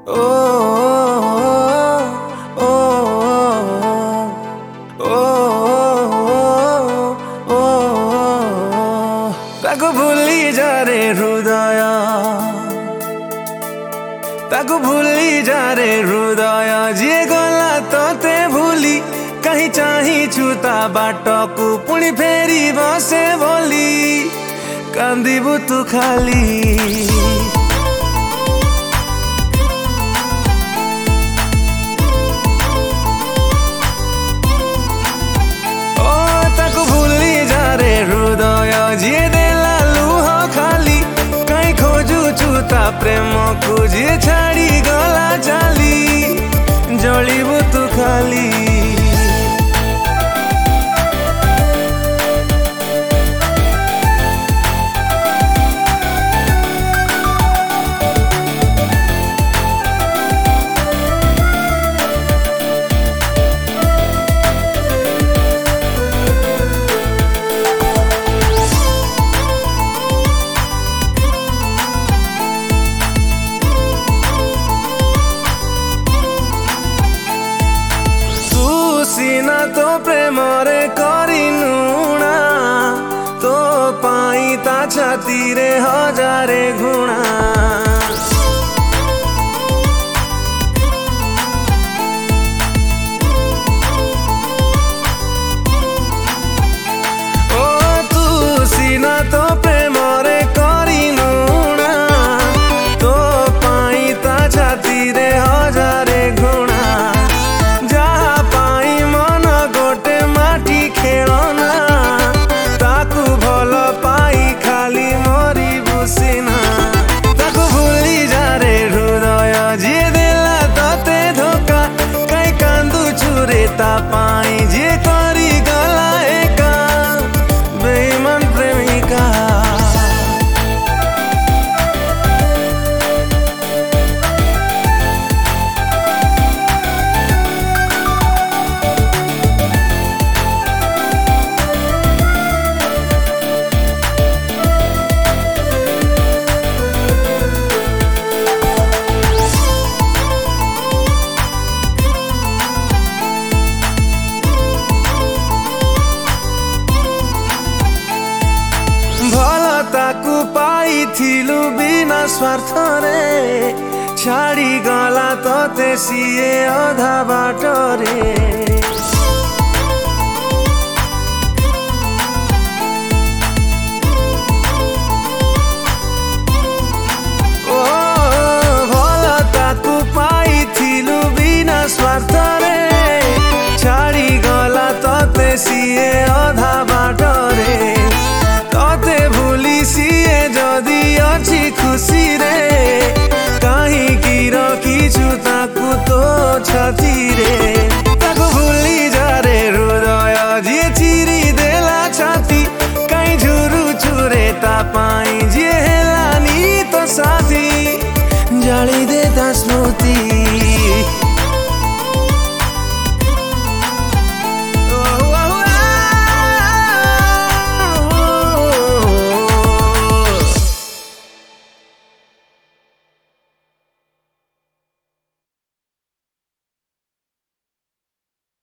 ओ ओ ओ ओ ताको भूली जा रे हृदय, ताको भूली जा रे हृदय जी गला तोते भूली कहीं चाही छुता बाटकू पुणी फेरी बसे बोली कांदिबू तू खाली। जिए देला लुह खाली कहीं खोजू छूता प्रेम खोजिए छाड़ी गला चाली जलिबू तू खाली। सीना तो प्रेम रे करिनुणा तो पाई ता छाती रे हजारे गुणा। ओ तू सीना तो प्रेम रे करिनुणा तो पाई ता छाती रे हजारे गुणा। खेलना ताकू भल पाई खाली मरी बुसीना ताकू भूली जा रे हृदय जी देला तते धोखा कई कांदू छुरे ता पाई जी करी गला एका बेईमान प्रेमिका। ताकू पाई थिलु बिना स्वार्थ रे छाड़ी गला तोते सिए अधा बाट रे। ओ भल ताकू पाई थिलु बिना स्वार्थ रे छाड़ी गला तोते सिए